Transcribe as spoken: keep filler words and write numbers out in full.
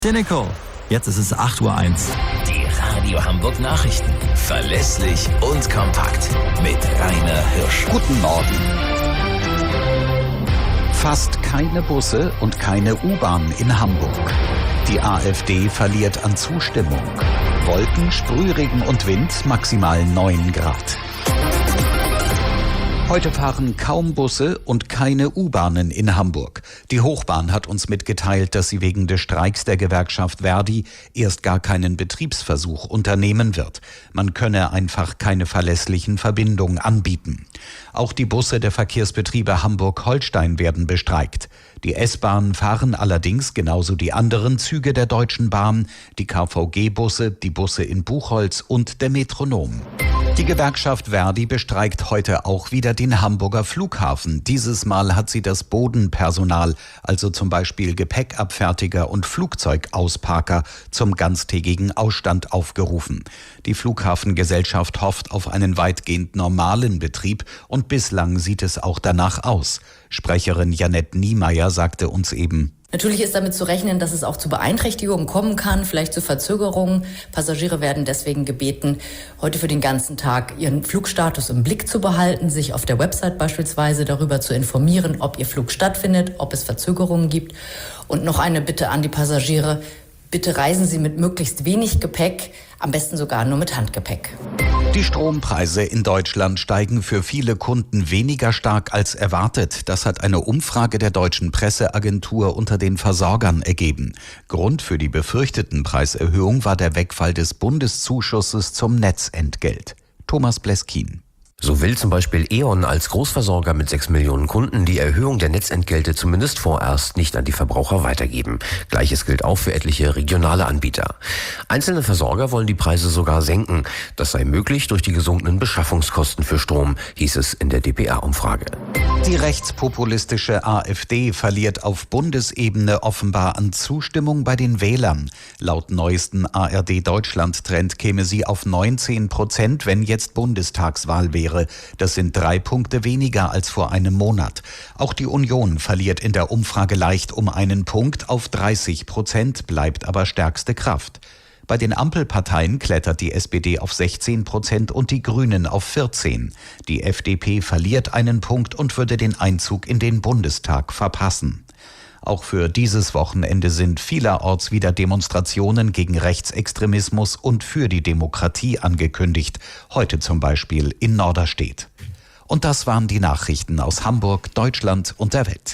Der Nicole. Jetzt ist es acht Uhr eins. Die Radio Hamburg Nachrichten. Verlässlich und kompakt. Mit Rainer Hirsch. Guten Morgen. Fast keine Busse und keine U-Bahn in Hamburg. Die AfD verliert an Zustimmung. Wolken, Sprühregen und Wind, maximal neun Grad. Heute fahren kaum Busse und keine U-Bahnen in Hamburg. Die Hochbahn hat uns mitgeteilt, dass sie wegen des Streiks der Gewerkschaft Verdi erst gar keinen Betriebsversuch unternehmen wird. Man könne einfach keine verlässlichen Verbindungen anbieten. Auch die Busse der Verkehrsbetriebe Hamburg-Holstein werden bestreikt. Die S-Bahnen fahren allerdings genauso die anderen Züge der Deutschen Bahn, die K V G-Busse, die Busse in Buchholz und der Metronom. Die Gewerkschaft Verdi bestreikt heute auch wieder den Hamburger Flughafen. Dieses Mal hat sie das Bodenpersonal, also zum Beispiel Gepäckabfertiger und Flugzeugausparker, zum ganztägigen Ausstand aufgerufen. Die Flughafengesellschaft hofft auf einen weitgehend normalen Betrieb und bislang sieht es auch danach aus. Sprecherin Janette Niemeyer sagte uns eben: Natürlich ist damit zu rechnen, dass es auch zu Beeinträchtigungen kommen kann, vielleicht zu Verzögerungen. Passagiere werden deswegen gebeten, heute für den ganzen Tag ihren Flugstatus im Blick zu behalten, sich auf der Website beispielsweise darüber zu informieren, ob ihr Flug stattfindet, ob es Verzögerungen gibt. Und noch eine Bitte an die Passagiere: Bitte reisen Sie mit möglichst wenig Gepäck, am besten sogar nur mit Handgepäck. Die Strompreise in Deutschland steigen für viele Kunden weniger stark als erwartet. Das hat eine Umfrage der Deutschen Presseagentur unter den Versorgern ergeben. Grund für die befürchteten Preiserhöhung war der Wegfall des Bundeszuschusses zum Netzentgelt. Thomas Bleskin. So will zum Beispiel E.ON als Großversorger mit sechs Millionen Kunden die Erhöhung der Netzentgelte zumindest vorerst nicht an die Verbraucher weitergeben. Gleiches gilt auch für etliche regionale Anbieter. Einzelne Versorger wollen die Preise sogar senken. Das sei möglich durch die gesunkenen Beschaffungskosten für Strom, hieß es in der D P R-Umfrage. Die rechtspopulistische AfD verliert auf Bundesebene offenbar an Zustimmung bei den Wählern. Laut neuesten A R D-Deutschland-Trend käme sie auf neunzehn Prozent, wenn jetzt Bundestagswahl wäre. Das sind drei Punkte weniger als vor einem Monat. Auch die Union verliert in der Umfrage leicht um einen Punkt auf dreißig Prozent, bleibt aber stärkste Kraft. Bei den Ampelparteien klettert die S P D auf sechzehn Prozent und die Grünen auf vierzehn. Die F D P verliert einen Punkt und würde den Einzug in den Bundestag verpassen. Auch für dieses Wochenende sind vielerorts wieder Demonstrationen gegen Rechtsextremismus und für die Demokratie angekündigt. Heute zum Beispiel in Norderstedt. Und das waren die Nachrichten aus Hamburg, Deutschland und der Welt.